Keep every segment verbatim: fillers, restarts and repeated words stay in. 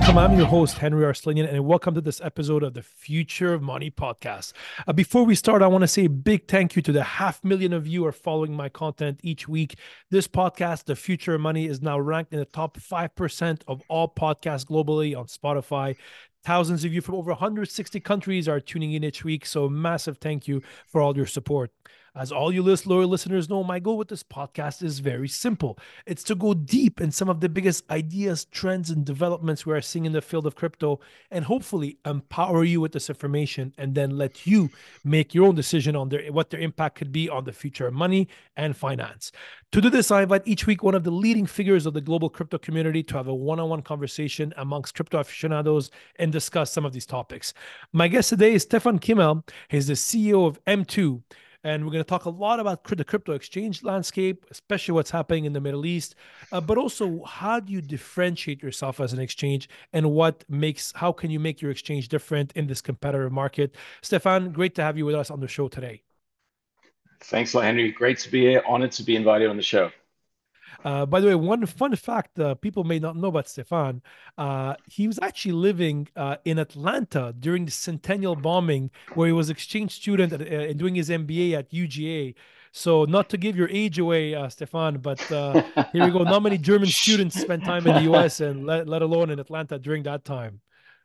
welcome. I'm your host, Henry Arslanian, and welcome to this episode of the Future of Money podcast. Uh, before we start, I want to say a big thank you to the half million of you who are following my content each week. This podcast, The Future of Money, is now ranked in the top five percent of all podcasts globally on Spotify. Thousands of you from over one hundred sixty countries are tuning in each week, so massive thank you for all your support. As all you list, loyal listeners know, my goal with this podcast is very simple. It's to go deep in some of the biggest ideas, trends, and developments we are seeing in the field of crypto, and hopefully empower you with this information and then let you make your own decision on their, what their impact could be on the future of money and finance. To do this, I invite each week one of the leading figures of the global crypto community to have a one-on-one conversation amongst crypto aficionados and discuss some of these topics. My guest today is Stefan Kimmel. He's the C E O of M two. And we're going to talk a lot about the crypto exchange landscape, especially what's happening in the Middle East, uh, but also how do you differentiate yourself as an exchange and what makes, how can you make your exchange different in this competitive market? Stefan, great to have you with us on the show today. Thanks a lot, Henry. Great to be here. Honored to be invited on the show. Uh, by the way, one fun fact uh, people may not know about Stefan, uh, he was actually living uh, in Atlanta during the Centennial bombing, where he was exchange student at, uh, and doing his M B A at U G A. So not to give your age away, uh, Stefan, but uh, here we go. Not many German students spent time in the U S and let, let alone in Atlanta during that time.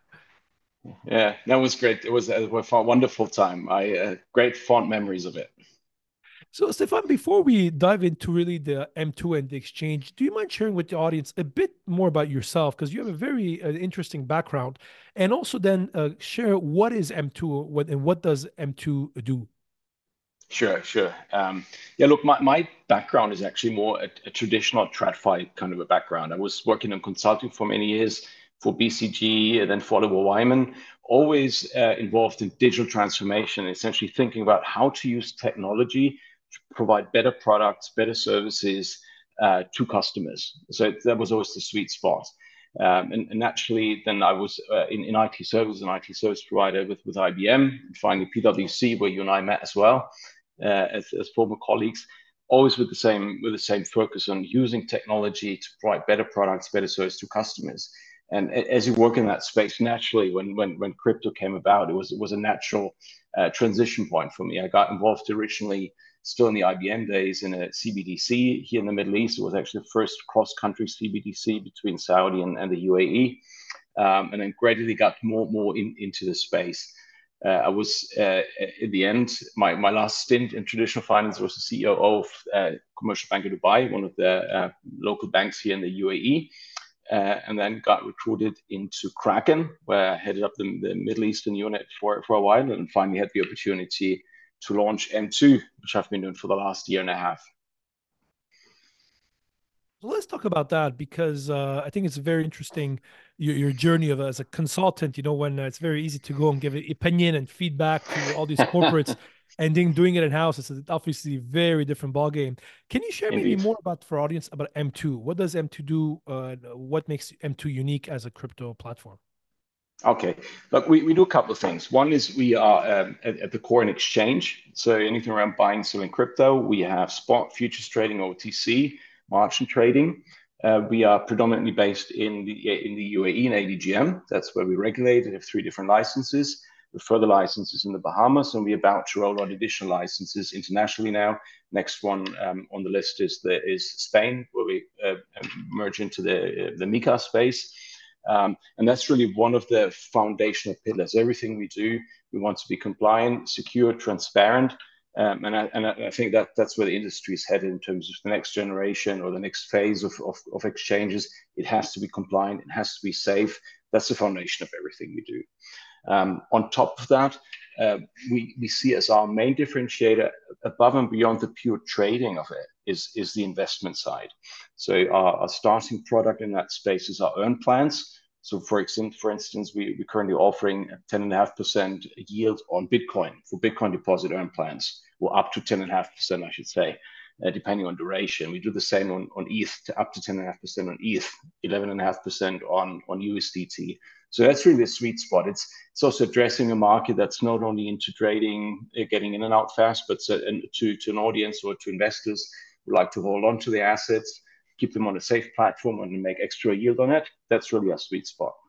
Yeah, that was great. It was a, a wonderful time. I uh, great fond memories of it. So, Stefan, before we dive into really the M two and the exchange, do you mind sharing with the audience a bit more about yourself? Because you have a very uh, interesting background. And also then uh, share what is M two what, and what does M two do? Sure, sure. Um, yeah, look, my, my background is actually more a, a traditional TradFi kind of a background. I was working in consulting for many years for B C G and then for Oliver Wyman, always uh, involved in digital transformation, essentially thinking about how to use technology to provide better products, better services uh, to customers. So that was always the sweet spot. Um, and, and naturally, then I was uh, in, in I T services, an I T service provider with, with I B M, and finally PwC, where you and I met as well uh, as, as former colleagues, always with the same with the same focus on using technology to provide better products, better service to customers. And as you work in that space, naturally, when when when crypto came about, it was it was a natural uh, transition point for me. I got involved originally, still in the I B M days, in a C B D C here in the Middle East. It was actually the first cross-country C B D C between Saudi and, and the U A E, um, and then gradually got more more in, into the space. Uh, I was uh, in the end, my, my last stint in traditional finance was the C E O of uh, Commercial Bank of Dubai, one of the uh, local banks here in the U A E, uh, and then got recruited into Kraken, where I headed up the, the Middle Eastern unit for, for a while, and finally had the opportunity to launch M two, which I've been doing for the last year and a half. So let's talk about that because uh, I think it's very interesting your, your journey of as a consultant. You know, when uh, it's very easy to go and give an opinion and feedback to all these corporates, and then doing it in house, it's obviously a very different ballgame. Can you share maybe Indeed. more about for audience about M two? What does M two do? Uh, what makes M two unique as a crypto platform? Okay, look, we, we do a couple of things. One is we are um, at, at the core an exchange. So anything around buying, selling crypto, we have spot, futures trading, O T C, margin trading. Uh, we are predominantly based in the in the U A E and A D G M. That's where we regulate. We have three different licenses. With further licenses in the Bahamas, and we're about to roll out additional licenses internationally now. Next one um, on the list is the is Spain, where we uh, merge into the uh, the MiCA space. Um, and that's really one of the foundational pillars. Everything we do, we want to be compliant, secure, transparent. Um, and I, and I think that that's where the industry is headed in terms of the next generation or the next phase of, of, of exchanges. It has to be compliant, it has to be safe. That's the foundation of everything we do. Um, on top of that, uh, we, we see as our main differentiator above and beyond the pure trading of it is, is the investment side. So our, our starting product in that space is our earn plans. So for example, for instance, we, we're currently offering a ten point five percent yield on Bitcoin for Bitcoin deposit earn plans, or up to ten point five percent, I should say, uh, depending on duration. We do the same on, on E T H, to up to ten point five percent on E T H, eleven point five percent on, on U S D T. So that's really the sweet spot. It's it's also addressing a market that's not only into trading, uh, getting in and out fast, but to, to, to an audience or to investors who like to hold on to the assets, keep them on a safe platform and make extra yield on it. That's really our sweet spot.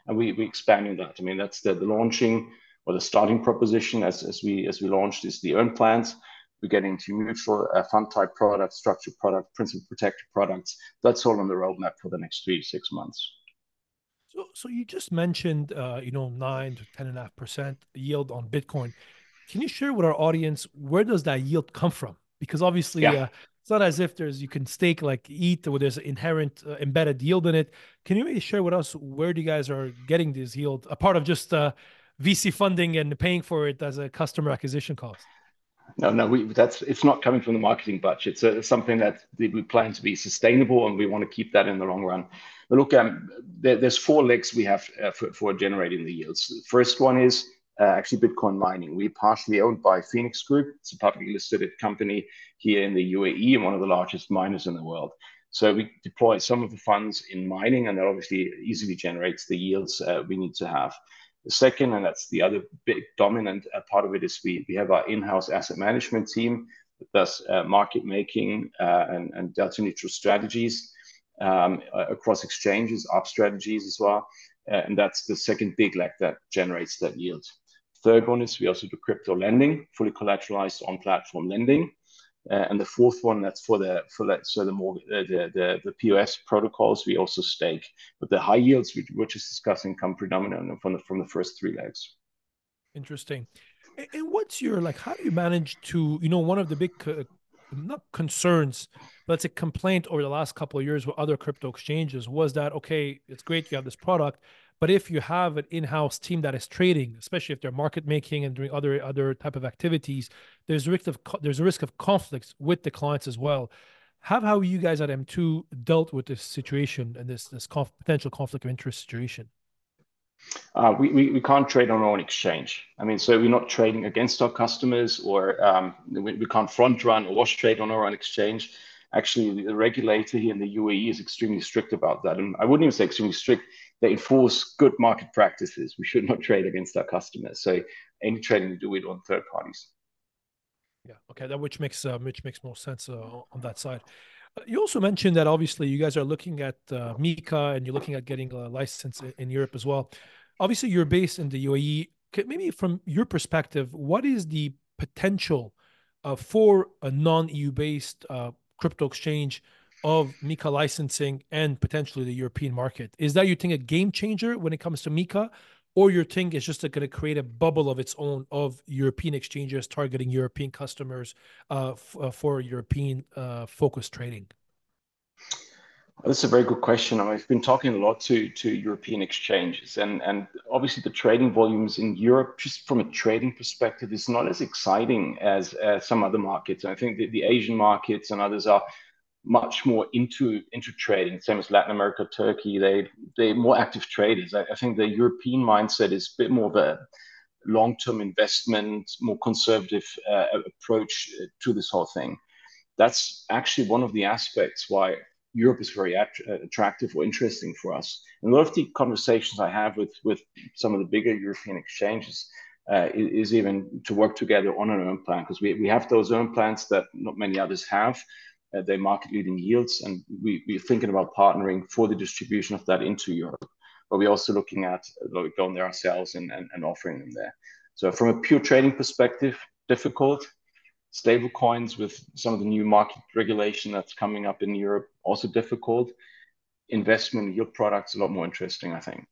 and we we expanding that. I mean, that's the, the launching or the starting proposition as as we as we launched is the earn plans. We get into mutual uh, fund type products, structured product, principal protected products. That's all on the roadmap for the next three to six months. So, so you just mentioned, uh, you know, nine to ten and a half percent yield on Bitcoin. Can you share with our audience where does that yield come from? Because obviously, Yeah. uh, it's not as if there's you can stake like E T H where there's inherent uh, embedded yield in it. Can you maybe share with us where you guys are getting this yield, a part of just uh, V C funding and paying for it as a customer acquisition cost? No, no, we, that's it's not coming from the marketing budget. It's uh, something that we plan to be sustainable, and we want to keep that in the long run. But look, um, there, there's four legs we have uh, for, for generating the yields. The first one is uh, actually Bitcoin mining. We're partially owned by Phoenix Group. It's a publicly listed company here in the U A E and one of the largest miners in the world. So we deploy some of the funds in mining, and that obviously easily generates the yields uh, we need to have. The second, and that's the other big dominant uh, part of it, is we, we have our in-house asset management team that does uh, market making uh, and, and delta neutral strategies um, uh, across exchanges, up strategies as well. Uh, and that's the second big leg that generates that yield. Third one is we also do crypto lending, fully collateralized on-platform lending. Uh, and the fourth one, that's for the for that so the more uh, the, the the P O S protocols we also stake, but the high yields we we're just discussing come predominantly from the from the first three legs. Interesting. And, and what's your like? How do you manage to, you know, one of the big uh, not concerns, but it's a complaint over the last couple of years with other crypto exchanges was that okay, it's great you have this product, but if you have an in-house team that is trading, especially if they're market making and doing other other type of activities, there's a risk of there's a risk of conflicts with the clients as well. How how you guys at M two dealt with this situation and this this conf potential conflict of interest situation? Uh, we, we, we can't trade on our own exchange. I mean, so we're not trading against our customers, or um, we, we can't front run or wash trade on our own exchange. Actually, the regulator here in the U A E is extremely strict about that. And I wouldn't even say extremely strict. They enforce good market practices. We should not trade against our customers. So any trading we do it on third parties. Yeah, okay, that which makes uh, which makes more sense uh, on that side. Uh, You also mentioned that obviously you guys are looking at uh, Mika and you're looking at getting a license in, in Europe as well. Obviously, you're based in the U A E. Maybe from your perspective, what is the potential uh, for a non-E U based uh, crypto exchange of Mika licensing and potentially the European market? Is that you think a game changer when it comes to Mika, or your thing is just going to create a bubble of its own of European exchanges targeting European customers uh, uh, for European uh, focused trading? That's a very good question. I've been talking a lot to, to European exchanges, and, and obviously the trading volumes in Europe, just from a trading perspective, is not as exciting as uh, some other markets. I think the, the Asian markets and others are much more into into trading. Same as Latin America, Turkey. They they're more active traders. I, I think the European mindset is a bit more of a long-term investment, more conservative uh, approach to this whole thing. That's actually one of the aspects why Europe is very att attractive or interesting for us. And a lot of the conversations I have with with some of the bigger European exchanges uh, is, is even to work together on an earn plan, because we, we have those earn plans that not many others have. Uh, they're market leading yields, and we, we're thinking about partnering for the distribution of that into Europe. But we're also looking at like, going there ourselves and, and, and offering them there. So from a pure trading perspective, difficult. Stable coins with some of the new market regulation that's coming up in Europe, also difficult. Investment yield products, a lot more interesting, I think.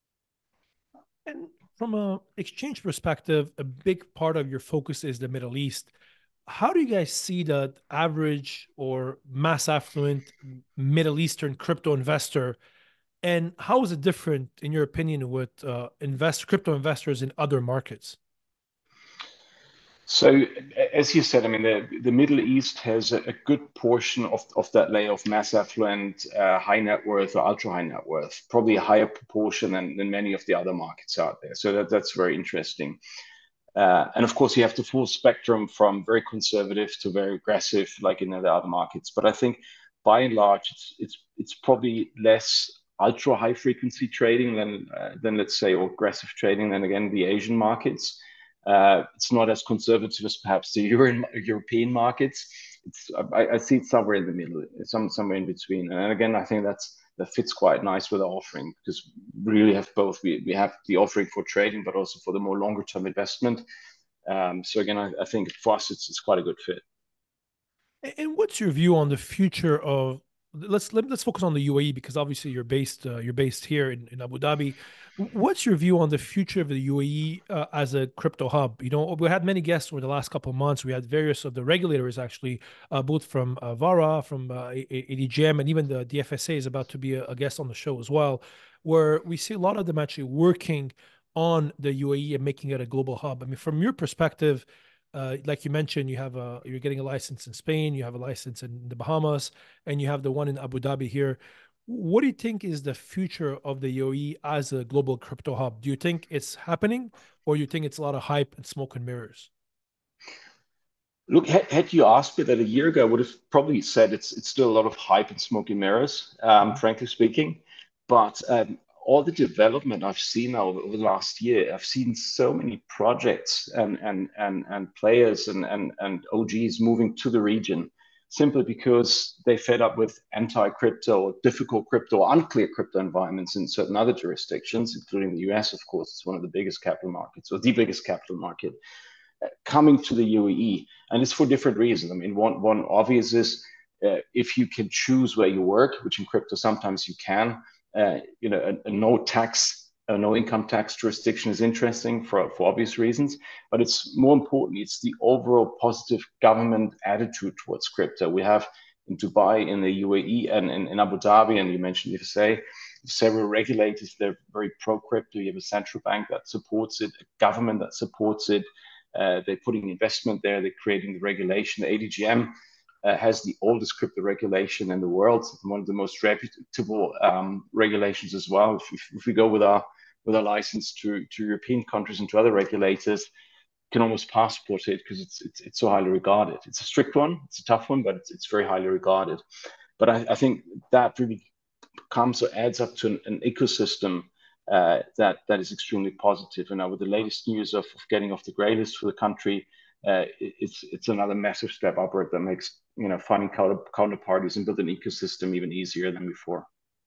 And from a exchange perspective, a big part of your focus is the Middle East. How do you guys see the average or mass affluent Middle Eastern crypto investor? And how is it different, in your opinion, with uh, invest crypto investors in other markets? So, as you said, I mean, the, the Middle East has a, a good portion of, of that layer of mass affluent, uh, high net worth or ultra high net worth, probably a higher proportion than, than many of the other markets out there. So that, that's very interesting. Uh, and of course, you have the full spectrum from very conservative to very aggressive, like in the other markets. But I think by and large, it's it's it's probably less ultra high frequency trading than uh, than let's say or aggressive trading than again the Asian markets. Uh, it's not as conservative as perhaps the Euro- European markets. It's I, I see it somewhere in the middle, some somewhere in between. And again, I think that's that fits quite nice with our offering because we really have both. We, we have the offering for trading, but also for the more longer term investment. Um, so again, I, I think for us, it's, it's quite a good fit. And what's your view on the future of let's let, let's focus on the U A E because obviously you're based uh, you're based here in, in Abu Dhabi. What's your view on the future of the U A E uh, as a crypto hub? You know, we had many guests over the last couple of months. We had various of the regulators actually, uh, both from uh, VARA, from uh, A D G M, and even the, the F S A is about to be a, a guest on the show as well, where we see a lot of them actually working on the U A E and making it a global hub. I mean, from your perspective, uh, like you mentioned, you have a you're getting a license in Spain, you have a license in the Bahamas, and you have the one in Abu Dhabi here. What do you think is the future of the U A E as a global crypto hub? Do you think it's happening, or you think it's a lot of hype and smoke and mirrors? Look, had, had you asked me that a year ago, I would have probably said it's it's still a lot of hype and smoky mirrors, um, Mhm. frankly speaking. But um, all the development I've seen now over, over the last year, I've seen so many projects and and and and players and and and O Gs moving to the region simply because they fed up with anti-crypto or difficult crypto or unclear crypto environments in certain other jurisdictions, including the U S, of course. It's one of the biggest capital markets or the biggest capital market coming to the U A E, and it's for different reasons. I mean, one one obvious is uh, if you can choose where you work, which in crypto sometimes you can. Uh, you know, a, a no tax, a no income tax jurisdiction is interesting for for obvious reasons, but it's more importantly, it's the overall positive government attitude towards crypto. We have in Dubai, in the U A E, and in, in Abu Dhabi, and you mentioned the F S A, several regulators. They're very pro crypto. You have a central bank that supports it, a government that supports it. Uh, they're putting investment there. They're creating the regulation. The A D G M uh, has the oldest crypto regulation in the world, one of the most reputable um, regulations as well. If, if, if we go with our with our license to to European countries and to other regulators, can almost passport it because it's, it's it's so highly regarded. It's a strict one. It's a tough one, but it's it's very highly regarded. But I, I think that really comes or adds up to an, an ecosystem uh, that that is extremely positive. And now with the latest news of, of getting off the grey list for the country, uh, it, it's it's another massive step upward that makes you know finding counter, counterparties and build an ecosystem even easier than before.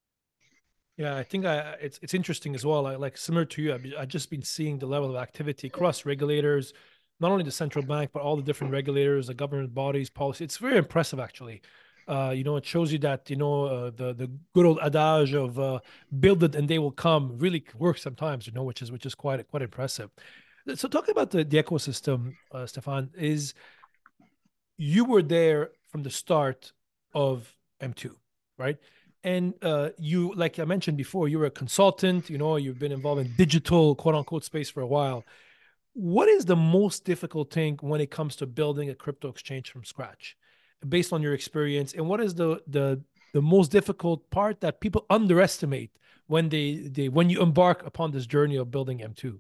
Yeah, I think I it's it's interesting as well. I, like similar to you, I've, I've just been seeing the level of activity across regulators, not only the central bank but all the different regulators, the government bodies, policy. It's very impressive, actually. Uh, you know, it shows you that you know uh, the the good old adage of uh, "build it and they will come" really works sometimes. You know, which is which is quite quite impressive. So, talking about the the ecosystem, uh, Stefan, is you were there from the start of M two, right? And uh, you, like I mentioned before, you were a consultant, you know, you've been involved in digital quote unquote space for a while. What is the most difficult thing when it comes to building a crypto exchange from scratch, based on your experience? And what is the the the most difficult part that people underestimate when they they when you embark upon this journey of building M two?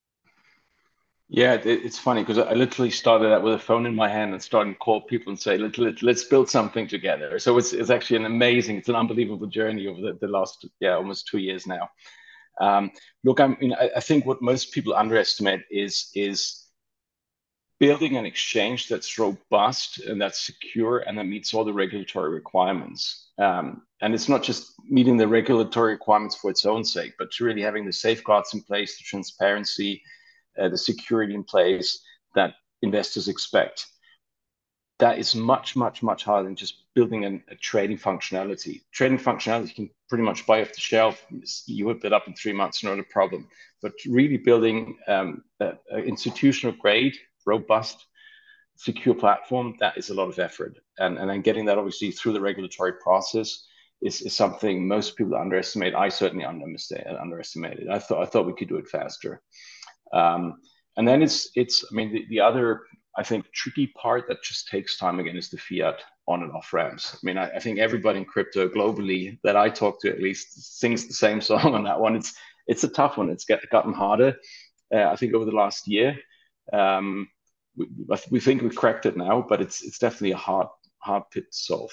Yeah, it, it's funny because I literally started out with a phone in my hand and started to call people and say, Let, let, let's build something together. So it's, it's actually an amazing, it's an unbelievable journey over the, the last, yeah, almost two years now. Um, look, I mean, I, I think what most people underestimate is is building an exchange that's robust and that's secure and that meets all the regulatory requirements. Um, and it's not just meeting the regulatory requirements for its own sake, but to really having the safeguards in place, the transparency, uh, the security in place that investors expect. That is much, much, much harder than just building an, a trading functionality. Trading functionality you can pretty much buy off the shelf. You whip it up in three months, not a problem. But really building um, an institutional grade, robust, secure platform, that is a lot of effort. And, and then getting that obviously through the regulatory process is, is something most people underestimate. I certainly underestimated. I thought I thought we could do it faster. Um, and then it's it's I mean the, the other I think tricky part that just takes time again is the fiat on and off ramps. I mean I, I think everybody in crypto globally that I talk to at least sings the same song on that one. It's it's a tough one. It's get, gotten harder. Uh, I think over the last year. Um, we, we think we cracked it now, but it's it's definitely a hard hard pit to solve.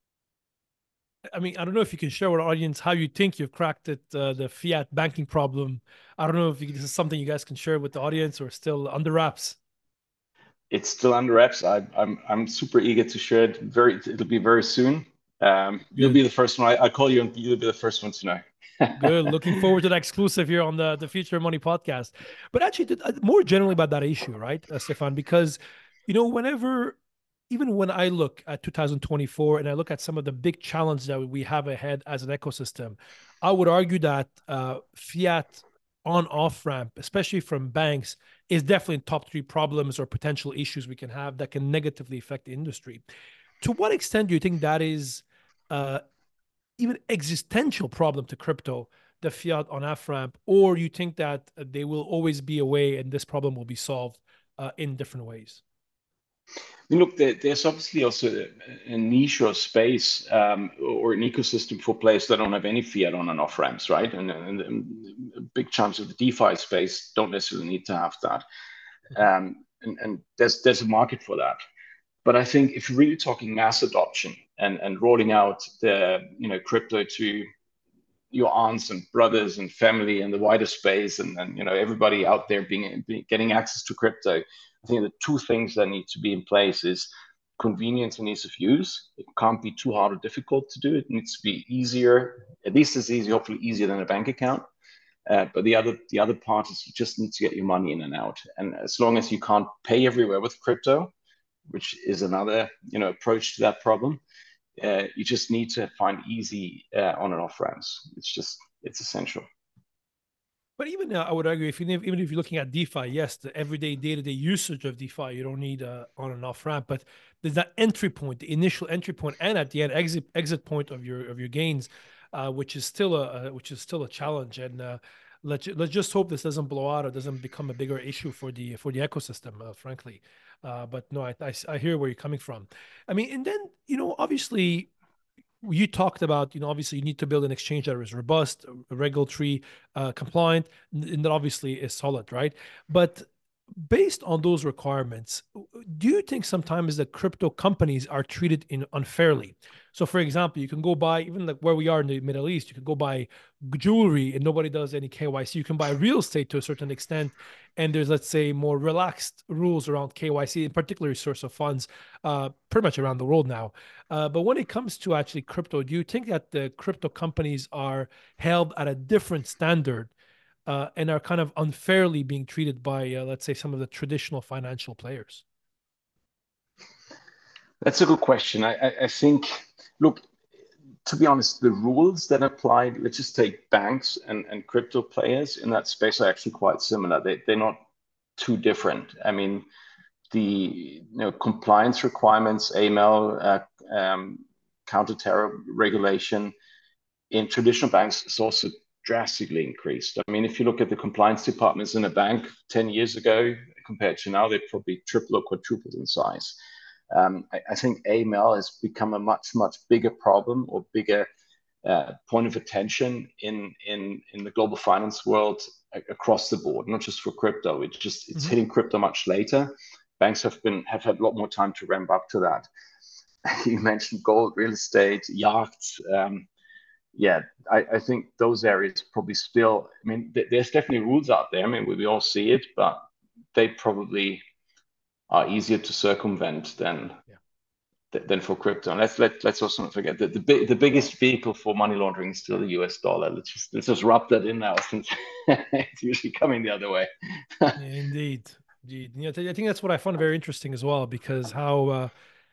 I mean, I don't know if you can share with our audience how you think you've cracked it, uh, the fiat banking problem. I don't know if you, this is something you guys can share with the audience or still under wraps. It's still under wraps. I, I'm I'm super eager to share it. Very, it'll be very soon. Um, you'll be Good. the first one. I, I call you, and you'll be the first one to know. Good. Looking forward to the exclusive here on the the Future of Money podcast. But actually, th- uh, more generally about that issue, right, uh, Stefan? Because you know, whenever, even when I look at two thousand twenty-four and I look at some of the big challenges that we have ahead as an ecosystem, I would argue that uh, fiat on off ramp, especially from banks, is definitely in top three problems or potential issues we can have that can negatively affect the industry. To what extent do you think that is uh, even existential problem to crypto, the fiat on off ramp, or you think that uh, they will always be a way and this problem will be solved uh, in different ways? I mean, look, there, there's obviously also a, a niche or space um, or an ecosystem for players that don't have any fiat on and off ramps, right? And, and, and big chunks of the DeFi space don't necessarily need to have that. Mhm. Um, and, and there's there's a market for that. But I think if you're really talking mass adoption and, and rolling out the you know crypto to your aunts and brothers and family and the wider space and, and you know everybody out there being, being getting access to crypto, I think the two things that need to be in place is convenience and ease of use. It can't be too hard or difficult to do. It needs to be easier, at least as easy, hopefully easier than a bank account. Uh, but the other the other part is you just need to get your money in and out. And as long as you can't pay everywhere with crypto, which is another you know approach to that problem, uh, you just need to find easy uh, on and off ramps. It's just it's essential. But even uh, I would argue, if you even if you're looking at DeFi, yes, the everyday day-to-day usage of DeFi, you don't need a on and off ramp. But there's that entry point, the initial entry point, and at the end exit exit point of your of your gains, uh, which is still a, a which is still a challenge. And uh, let's let's just hope this doesn't blow out or doesn't become a bigger issue for the for the ecosystem, uh, frankly. Uh, but no, I, I I hear where you're coming from. I mean, and then you know, obviously you talked about, you know, obviously you need to build an exchange that is robust, regulatory, uh, compliant, and that obviously is solid, right? But based on those requirements, do you think sometimes the crypto companies are treated in unfairly? So, for example, you can go buy, even like where we are in the Middle East, you can go buy jewelry and nobody does any K Y C. You can buy real estate to a certain extent, and there's, let's say, more relaxed rules around K Y C, in particular source of funds, uh, pretty much around the world now. Uh, but when it comes to actually crypto, do you think that the crypto companies are held at a different standard uh, and are kind of unfairly being treated by, uh, let's say, some of the traditional financial players? That's a good question. I, I, I think, look, to be honest, the rules that apply, let's just take banks and, and crypto players in that space are actually quite similar. They, they're not too different. I mean, the you know compliance requirements, A M L, uh, um, counter terror regulation in traditional banks is also drastically increased. I mean, if you look at the compliance departments in a bank ten years ago compared to now, they probably triple or quadrupled in size. Um, I, I, think A M L has become a much, much bigger problem or bigger uh, point of attention in, in, in the global finance world across the board, not just for crypto. It's just it's Mm-hmm. hitting crypto much later. Banks have been have had a lot more time to ramp up to that. You mentioned gold, real estate, yachts. Um, yeah, I, I think those areas probably still. I mean, th- there's definitely rules out there. I mean, we, we all see it, but they probably are easier to circumvent than Yeah. than for crypto. And let's let let's also not forget that the big the biggest vehicle for money laundering is still the U S dollar. Let's just let's just rub that in now, since it's usually coming the other way. Yeah, indeed. Indeed. You know, I think that's what I found very interesting as well, because how uh,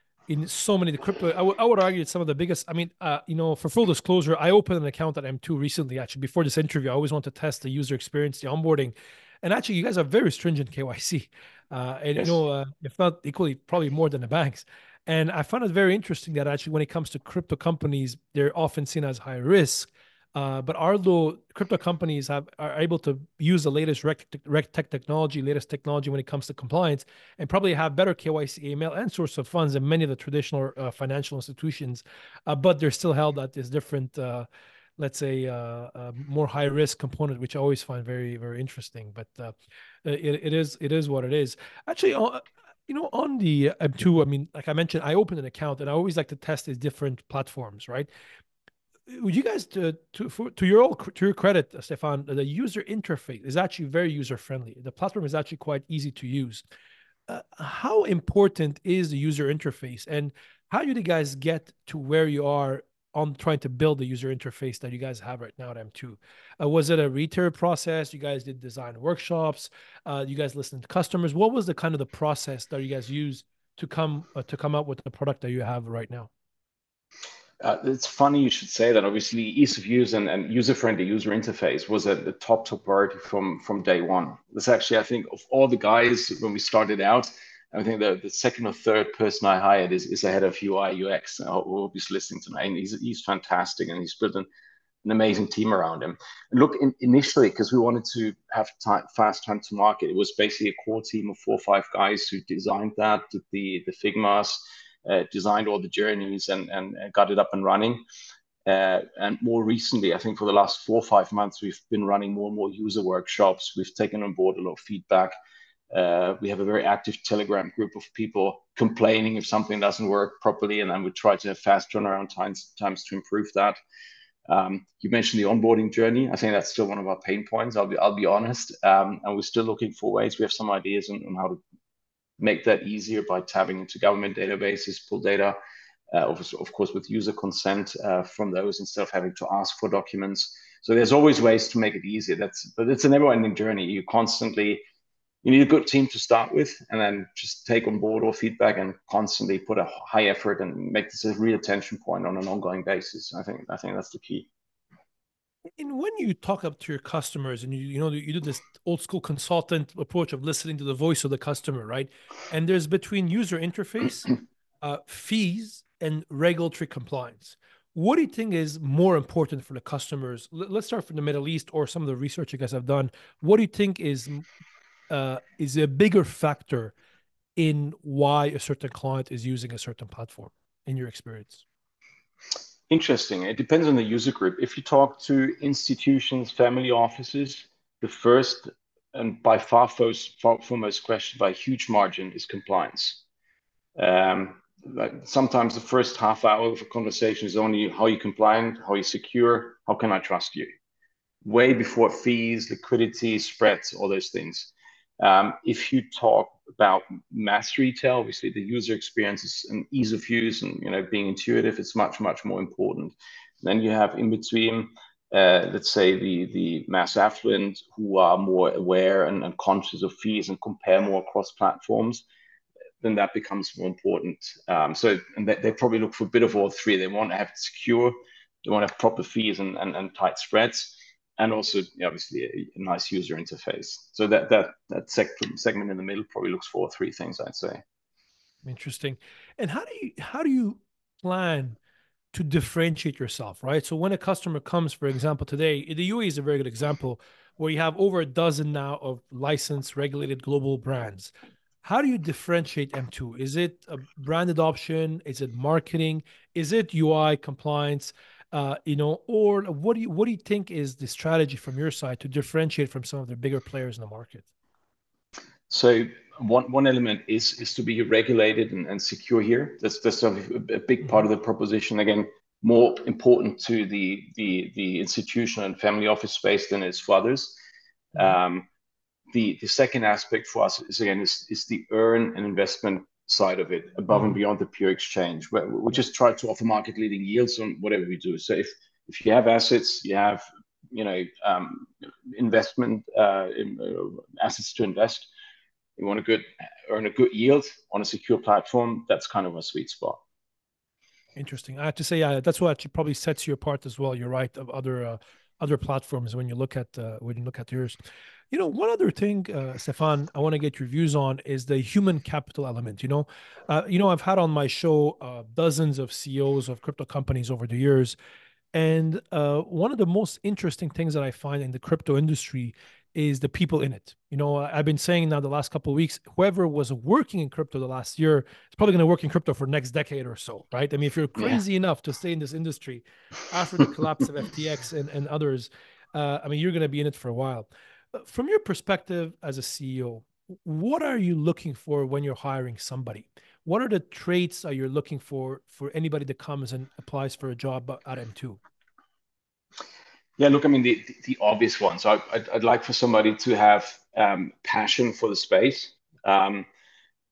in so many the crypto, I would I would argue it's some of the biggest. I mean, uh, you know, for full disclosure, I opened an account at M two recently. Actually, before this interview, I always want to test the user experience, the onboarding, and actually, you guys are very stringent K Y C, uh, and you Yes. know, uh, if not equally, probably more than the banks. And I found it very interesting that actually, when it comes to crypto companies, they're often seen as high risk. Uh, but although crypto companies have are able to use the latest rec, rec tech technology, latest technology when it comes to compliance, and probably have better K Y C, A M L, and source of funds than many of the traditional uh, financial institutions, uh, but they're still held at this different, uh, let's say, uh, uh, more high risk component, which I always find very, very interesting. But uh, it, it is it is what it is. Actually, uh, you know, on the M two, I mean, like I mentioned, I opened an account, and I always like to test these different platforms, right? Would you guys to to for, to your all to your credit, uh, Stefan, the user interface is actually very user friendly. The platform is actually quite easy to use. uh, how important is the user interface, and how did you guys get to where you are on trying to build the user interface that you guys have right now at M two? Uh, was it a retail process? You guys did design workshops? Uh, you guys listened to customers? What was the kind of the process that you guys used to come uh, to come up with the product that you have right now? Uh, it's funny you should say that. Obviously, ease of use and, and user-friendly user interface was at the top top priority from from day one. This actually, I think, of all the guys when we started out, I think the, the second or third person I hired is, is the head of U I U X. I hope he's listening tonight. And he's he's fantastic, and he's built an, an amazing team around him. And look, in, initially, because we wanted to have time, fast time to market, it was basically a core team of four or five guys who designed that, did the the Figmas, uh, designed all the journeys, and, and, and got it up and running. Uh, and more recently, I think for the last four or five months, we've been running more and more user workshops. We've taken on board a lot of feedback. Uh, we have a very active Telegram group of people complaining if something doesn't work properly, and then we try to have fast turnaround times, times to improve that. Um, you mentioned the onboarding journey. I think that's still one of our pain points. I'll be I'll be honest, um, and we're still looking for ways. We have some ideas on, on how to make that easier by tapping into government databases, pull data, uh, of, of course, with user consent uh, from those instead of having to ask for documents. So there's always ways to make it easier. That's but it's a never-ending journey. You constantly you need a good team to start with, and then just take on board all feedback and constantly put a high effort and make this a real attention point on an ongoing basis. I think I think that's the key. And when you talk up to your customers and you you know you do this old school consultant approach of listening to the voice of the customer, right? And there's between user interface, uh, fees, and regulatory compliance. What do you think is more important for the customers? L- let's start from the Middle East or some of the research you guys have done. What do you think is uh, is a bigger factor in why a certain client is using a certain platform in your experience? Interesting. It depends on the user group. If you talk to institutions, family offices, the first and by far first, far foremost question by a huge margin is compliance. Um, like sometimes the first half hour of a conversation is only how you compliant, how you secure, how can I trust you? Way before fees, liquidity, spreads, all those things. Um, if you talk about mass retail, obviously the user experience is and ease of use and you know being intuitive, it's much much more important. Then you have in between, uh, let's say the the mass affluent who are more aware and, and conscious of fees and compare more across platforms. Then that becomes more important. Um, so and they, they probably look for a bit of all three. They want to have it secure, they want to have proper fees and, and, and tight spreads, and also obviously a, a nice user interface. So that that that seg- segment in the middle probably looks for three things, I'd say. Interesting. And how do you how do you plan to differentiate yourself, right? So when a customer comes, for example, today, the U A E is a very good example where you have over a dozen now of licensed, regulated global brands. How do you differentiate M two? Is it a brand adoption? Is it marketing? Is it U I compliance? Uh, you know, or what do you what do you think is the strategy from your side to differentiate from some of the bigger players in the market? So one one element is is to be regulated and, and secure here. That's that's a, a big part Mhm. of the proposition. Again, more important to the the the institutional and family office space than it is for others. Mhm. Um, the the second aspect for us is again is, is the earn and investment side of it above and Mhm. beyond the pure exchange where we Yeah. just try to offer market leading yields on whatever we do. So if if you have assets, you have you know um, investment uh, in, uh, assets to invest, you want to good earn a good yield on a secure platform, that's kind of a sweet spot. Interesting. I have to say, yeah, that's what probably sets you apart as well. You're right of other uh, other platforms when you look at uh, when you look at yours. You know, one other thing, uh, Stefan, I want to get your views on is the human capital element. You know, uh, you know, I've had on my show uh, dozens of C E Os of crypto companies over the years, and uh, one of the most interesting things that I find in the crypto industry is the people in it. You know, I've been saying now the last couple of weeks, whoever was working in crypto the last year is probably going to work in crypto for the next decade or so, right? I mean, if you're Yeah. crazy enough to stay in this industry after the collapse of F T X and, and others, uh, I mean, you're going to be in it for a while. Uh, From your perspective as a C E O, what are you looking for when you're hiring somebody? What are the traits that you're looking for for anybody that comes and applies for a job at M two? Yeah, look, I mean, the, the, the obvious ones. I, I'd, I'd like for somebody to have um, passion for the space. Um,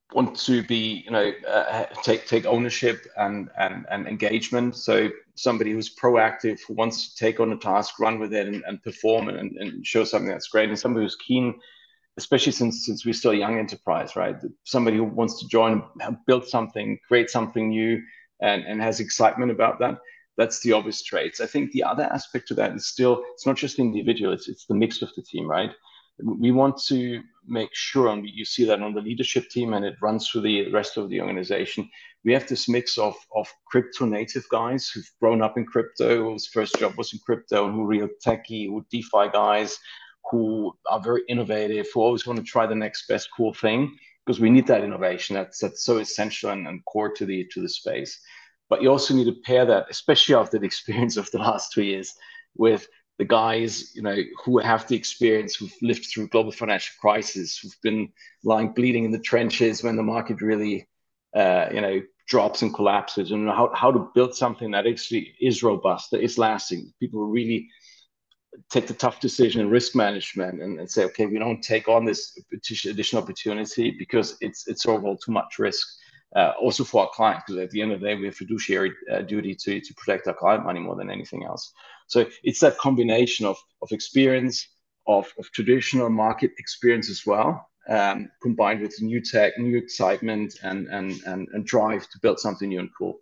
want to be, you know, uh, take take ownership and, and and engagement. So somebody who's proactive, who wants to take on a task, run with it, and, and perform and, and show something that's great, and somebody who's keen, especially since since we're still a young enterprise, right? Somebody who wants to join, build something, create something new, and and has excitement about that. That's the obvious traits. I think the other aspect to that is still, it's not just the individual, it's it's the mix of the team, right? We want to make sure, and you see that on the leadership team, and it runs through the rest of the organization. We have this mix of, of crypto native guys who've grown up in crypto, whose first job was in crypto, and who are real techie, who DeFi guys, who are very innovative, who always want to try the next best cool thing, because we need that innovation. That's that's so essential and, and core to the to the space. But you also need to pair that, especially after the experience of the last two years, with the guys, you know, who have the experience, who've lived through global financial crisis, who've been lying bleeding in the trenches when the market really, uh, you know, drops and collapses, and how, how to build something that actually is robust, that is lasting. People really take the tough decision in risk management and, and say, okay, we don't take on this additional opportunity because it's it's overall too much risk. Uh, also for our client, because at the end of the day, we have fiduciary uh, duty to, to protect our client money more than anything else. So it's that combination of, of experience, of, of traditional market experience as well, um, combined with new tech, new excitement, and, and, and, and drive to build something new and cool.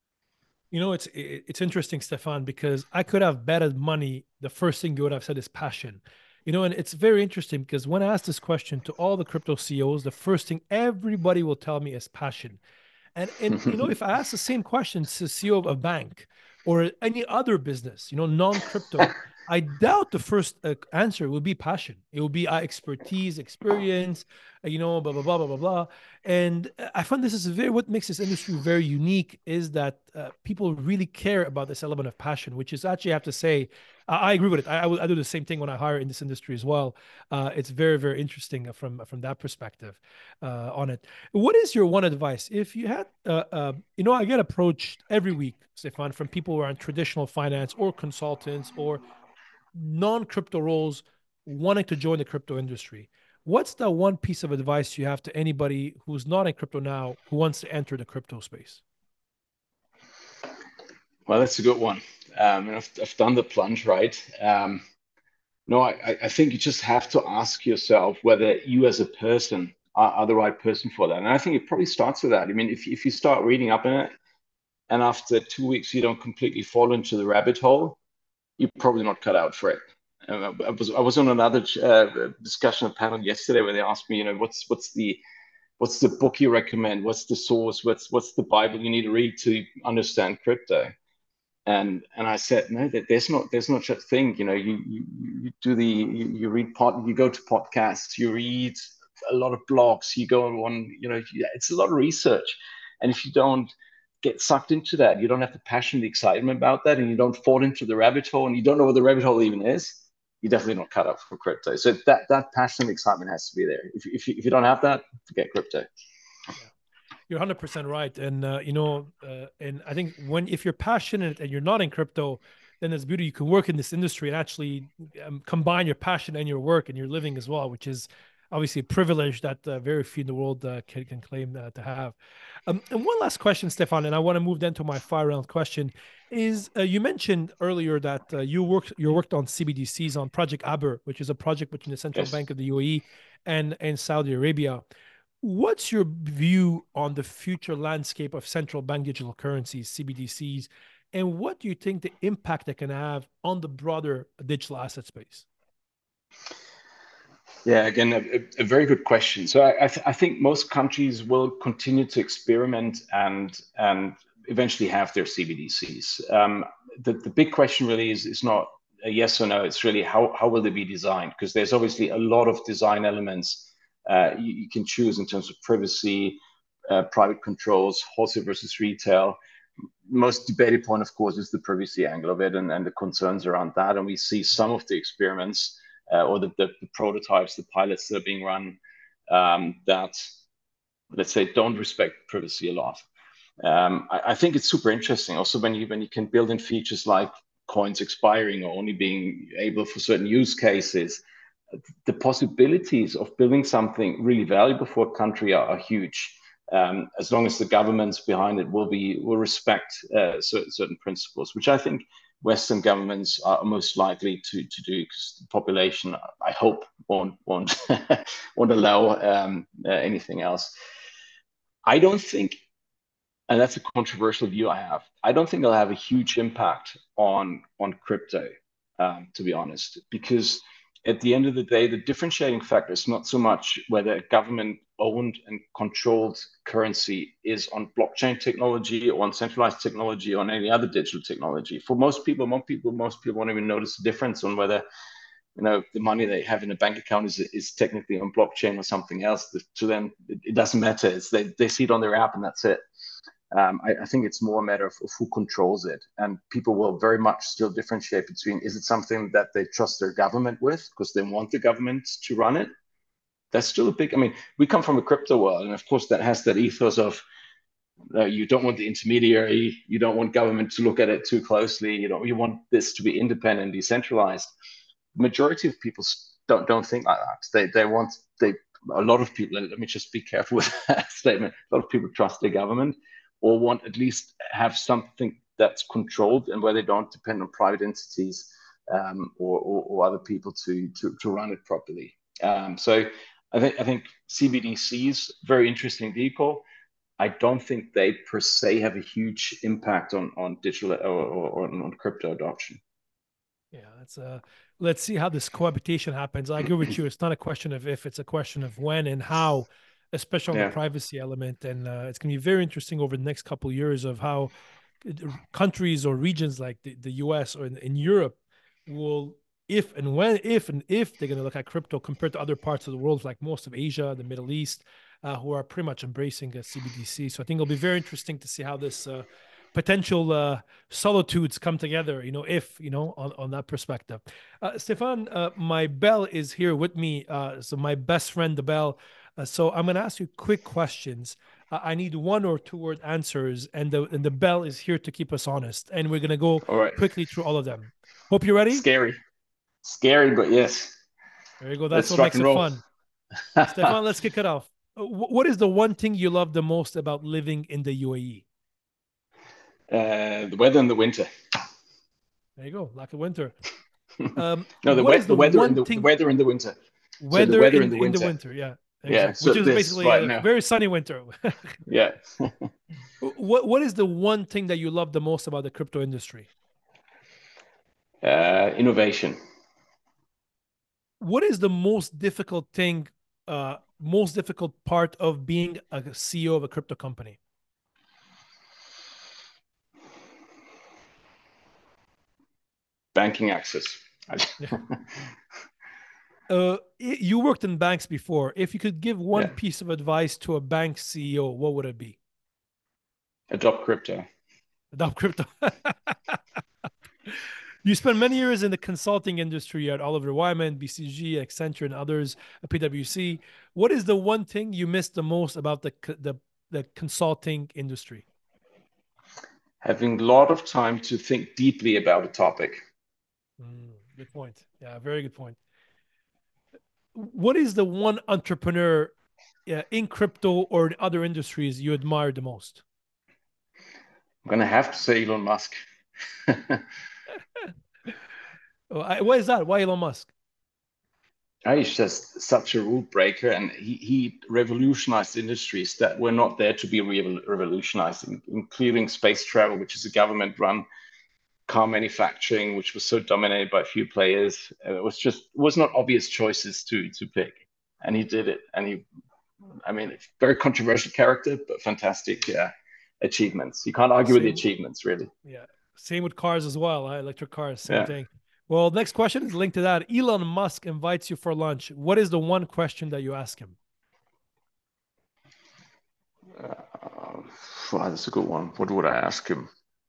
You know, it's it's interesting, Stefan, because I could have betted money. The first thing you would have said is passion. You know, and it's very interesting because when I ask this question to all the crypto C E Os, the first thing everybody will tell me is passion. And and you know, if I ask the same question to the C E O of a bank or any other business, you know, non-crypto, I doubt the first uh, answer will be passion. It will be uh, expertise, experience, uh, you know, blah blah blah blah blah blah. And uh, I find this is very what makes this industry very unique is that uh, people really care about this element of passion, which is actually I have to say, I, I agree with it. I, I, I do the same thing when I hire in this industry as well. Uh, it's very very interesting from from that perspective uh, on it. What is your one advice if you had, uh, uh, you know, I get approached every week, Stefan, from people who are in traditional finance or consultants or non-crypto roles wanting to join the crypto industry. What's the one piece of advice you have to anybody who's not in crypto now who wants to enter the crypto space? Well, that's a good one. Um, and I've, I've done the plunge, right? Um, no, I, I think you just have to ask yourself whether you as a person are, are the right person for that. And I think it probably starts with that. I mean, if, if you start reading up in it and after two weeks you don't completely fall into the rabbit hole, you're probably not cut out for it. Uh, I was I was on another uh, discussion panel yesterday where they asked me, you know, what's what's the what's the book you recommend? What's the source? What's what's the Bible you need to read to understand crypto? And and I said, no, that there's not there's not such a thing. You know, you you, you do the you, you read pod, you go to podcasts, you read a lot of blogs, you go on, you know, it's a lot of research. And if you don't get sucked into that, you don't have the passion, the excitement about that, and you don't fall into the rabbit hole, and you don't know what the rabbit hole even is, you're definitely not cut out for crypto. So that that passion and excitement has to be there. If if you, if you don't have that, forget crypto. You're one hundred percent right. And, uh, you know, uh, and I think when, if you're passionate and you're not in crypto, then there's beauty. You can work in this industry and actually um, combine your passion and your work and your living as well, which is obviously a privilege that uh, very few in the world uh, can, can claim uh, to have. Um, and one last question, Stefan, and I want to move then to my fire round question is uh, you mentioned earlier that uh, you worked you worked on C B D Cs on Project Aber, which is a project between the Central Yes. Bank of the U A E and, and Saudi Arabia. What's your view on the future landscape of central bank digital currencies, C B D Cs, and what do you think the impact they can have on the broader digital asset space? Yeah, again, a, a very good question. So I, I, th I think most countries will continue to experiment and and eventually have their C B D Cs. Um, the, the big question really is, is not a yes or no. It's really how, how will they be designed? Because there's obviously a lot of design elements uh, you, you can choose in terms of privacy, uh, private controls, wholesale versus retail. Most debated point, of course, is the privacy angle of it and, and the concerns around that. And we see some of the experiments uh, or the, the, the prototypes, the pilots that are being run um, that, let's say, don't respect privacy a lot. Um, I, I think it's super interesting. Also, when you when you can build in features like coins expiring or only being able for certain use cases, the possibilities of building something really valuable for a country are, are huge. Um, as long as the governments behind it will be will respect uh, certain, certain principles, which I think Western governments are most likely to to do, because the population, I hope, won't won't won't allow um, uh, anything else. I don't think, and that's a controversial view I have. I don't think it'll have a huge impact on on crypto, um, to be honest, because at the end of the day, the differentiating factor is not so much whether a government owned and controlled currency is on blockchain technology or on centralized technology or on any other digital technology. For most people, most people, most people won't even notice the difference on whether, you know, the money they have in a bank account is is technically on blockchain or something else. To them, it, it doesn't matter. It's they, they see it on their app and that's it. Um, I, I think it's more a matter of, of who controls it. And people will very much still differentiate between, is it something that they trust their government with because they want the government to run it? That's still a big, I mean, we come from a crypto world. And of course, that has that ethos of uh, you don't want the intermediary, you don't want government to look at it too closely. You know, you want this to be independent, decentralized. The majority of people don't, don't think like that. They, they want, they, a lot of people, let me just be careful with that statement, a lot of people trust their government, or want at least have something that's controlled and where they don't depend on private entities um, or, or, or other people to, to, to run it properly. Um, so I think I think C B D Cs, very interesting vehicle. I don't think they per se have a huge impact on on digital or, or, or on crypto adoption. Yeah, it's uh let's see how this cohabitation happens. I agree with you. It's not a question of if, it's a question of when and how, especially on the Yeah. privacy element. And uh, it's going to be very interesting over the next couple of years of how countries or regions like the, the U S or in, in Europe will, if and when, if and if they're going to look at crypto compared to other parts of the world, like most of Asia, the Middle East, uh, who are pretty much embracing a C B D C. So I think it'll be very interesting to see how this uh, potential uh, solitudes come together, you know, if, you know, on, on that perspective. Uh, Stefan, uh, my Bell is here with me. Uh, so my best friend, the Bell. Uh, so I'm going to ask you quick questions. Uh, I need one or two word answers, and the, and the Bell is here to keep us honest. And we're going to go All right. quickly through all of them. Hope you're ready. Scary. Scary, but yes. There you go. That's Let's what rock makes and it roll. fun. Stefan, let's kick it off. Uh, What is the one thing you love the most about living in the U A E? Uh, the weather in the winter. There you go, like a winter. Um, No, the what wet, is the the weather in one the, the thing weather in the winter. So the weather weather in in the in the winter. winter? Yeah, Yeah. exactly. So Which is this basically right a now. very sunny winter. Yeah. what what is the one thing that you love the most about the crypto industry? Uh, innovation. What is the most difficult thing, uh, most difficult part of being a C E O of a crypto company? Banking access. Yeah. Uh, you worked in banks before. If you could give one Yeah. piece of advice to a bank C E O, what would it be? Adopt crypto. Adopt crypto. You spent many years in the consulting industry at Oliver Wyman, B C G, Accenture, and others, at P W C. What is the one thing you miss the most about the the, the consulting industry? Having a lot of time to think deeply about a topic. Mm, good point. Yeah, very good point. What is the one entrepreneur uh, in crypto or in other industries you admire the most? I'm gonna have to say Elon Musk. Oh, I, why is that? Why Elon Musk? He's just such a rule breaker, and he, he revolutionized industries that were not there to be re- revolutionized, including space travel, which is a government-run, car manufacturing, which was so dominated by a few players. Uh, It was just it was not obvious choices to to pick, and he did it. And he, I mean, very controversial character, but fantastic uh, achievements. You can't argue with the Same, achievements, really. yeah. Same with cars as well. Huh? Electric cars, same Yeah. thing. Well, next question is linked to that. Elon Musk invites you for lunch. What is the one question that you ask him? Uh, wow, that's a good one. What would I ask him?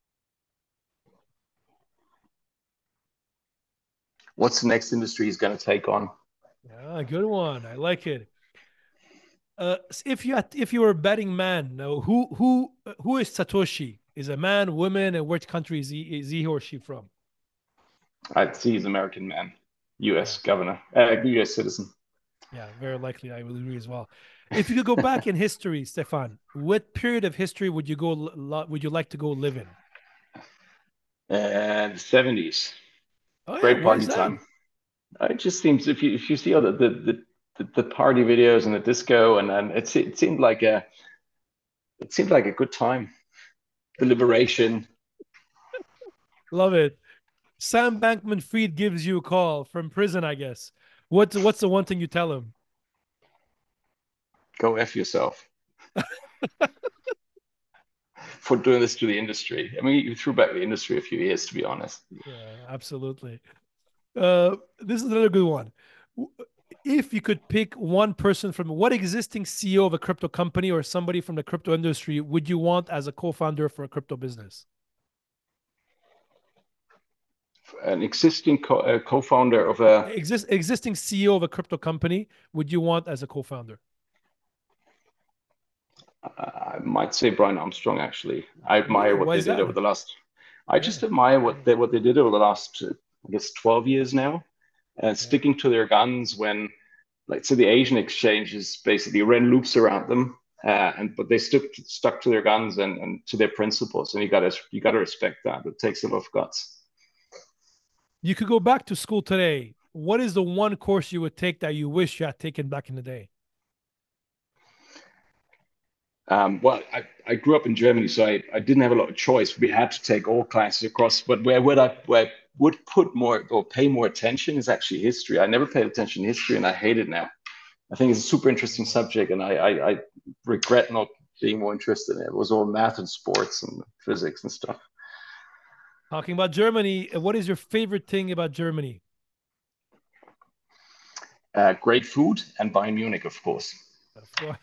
What's the next industry he's going to take on? Yeah, good one. I like it. Uh, if you had, if you were a betting man, now who who who is Satoshi? Is a man, woman, and which country is he is he or she from? I'd see he's an American man. U S Yeah. governor, uh, U S citizen. Yeah, very likely. I will agree as well. If you could go back in history, Stefan, what period of history would you go? Would you like to go live in? And the seventies, Oh yeah, great why is party that? time. It just seems if you if you see all the the the, the party videos and the disco and and it it seemed like a it seemed like a good time. The liberation. Love it. Sam Bankman-Fried gives you a call from prison, I guess. What's what's the one thing you tell him? Go F yourself for doing this to the industry. I mean, you threw back the industry a few years, to be honest. Yeah, absolutely. Uh, this is another good one. If you could pick one person from what existing C E O of a crypto company or somebody from the crypto industry would you want as a co-founder for a crypto business? An existing co- uh, co-founder of a, Exist existing C E O of a crypto company would you want as a co-founder? I might say Brian Armstrong. Actually, I admire Really? what Why they is did that? over the last. I Yeah, just admire what they what they did over the last, uh, I guess, twelve years now, and yeah. sticking to their guns when, like, so the Asian exchanges basically ran loops around them, uh, and but they stuck stuck to their guns and, and to their principles, and you gotta you gotta respect that. It takes a lot of guts. You could go back to school today. What is the one course you would take that you wish you had taken back in the day? Um, well, I, I grew up in Germany, so I, I didn't have a lot of choice. We had to take all classes across, but where would I where I would put more or pay more attention is actually history. I never paid attention to history, and I hate it now. I think it's a super interesting subject, and I, I, I regret not being more interested in it. It was all math and sports and physics and stuff. Talking about Germany, what is your favorite thing about Germany? Uh, great food and Bayern Munich, of course. Of course.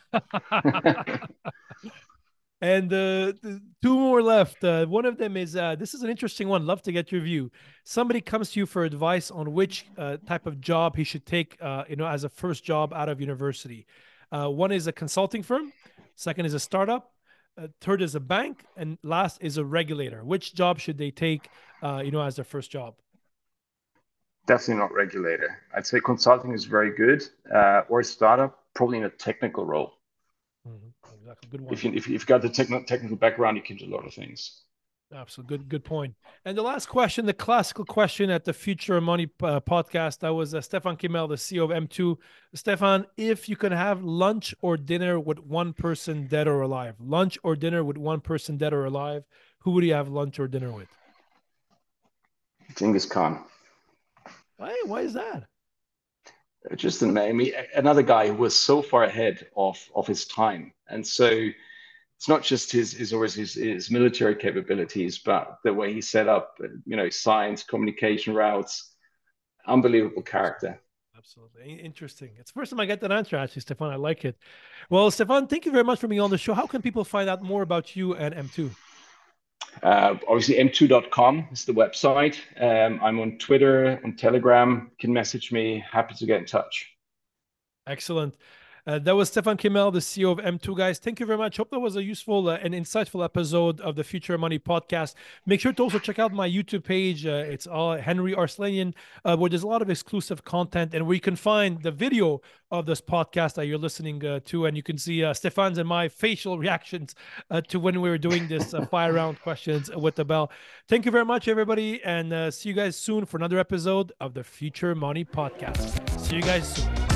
And uh, two more left. Uh, one of them is uh, this is an interesting one. Love to get your view. Somebody comes to you for advice on which uh, type of job he should take, uh, you know, as a first job out of university. Uh, one is a consulting firm. Second is a startup. Uh, third is a bank, and last is a regulator. Which job should they take, uh, you know, as their first job? Definitely not regulator. I'd say consulting is very good, uh, or a startup, probably in a technical role. Mhm. Exactly. Good If one. you if you've got the technical technical background, you can do a lot of things. Absolutely. Good, good point. And the last question, the classical question at the Future of Money uh, podcast, that was uh, Stefan Kimmel, the C E O of M two. Stefan, if you could have lunch or dinner with one person dead or alive, lunch or dinner with one person dead or alive, who would you have lunch or dinner with? Genghis Khan. Why, why is that? Just an, I mean, another guy who was so far ahead of of his time, and so it's not just his his or his his military capabilities, but the way he set up, you know, science, communication routes. Unbelievable character. Absolutely. Interesting. It's the first time I get that answer, actually, Stefan. I like it. Well, Stefan, thank you very much for being on the show. How can people find out more about you and M two? Uh, obviously, m two dot com is the website. Um, I'm on Twitter, on Telegram. You can message me. Happy to get in touch. Excellent. Uh, that was Stefan Kimmel, the C E O of M two, guys. Thank you very much. Hope that was a useful uh, and insightful episode of the Future Money podcast. Make sure to also check out my YouTube page. Uh, it's all Henry Arslanian, uh, where there's a lot of exclusive content and where you can find the video of this podcast that you're listening uh, to. And you can see uh, Stefan's and my facial reactions uh, to when we were doing this uh, fire round questions with the bell. Thank you very much, everybody. And uh, see you guys soon for another episode of the Future Money podcast. See you guys soon.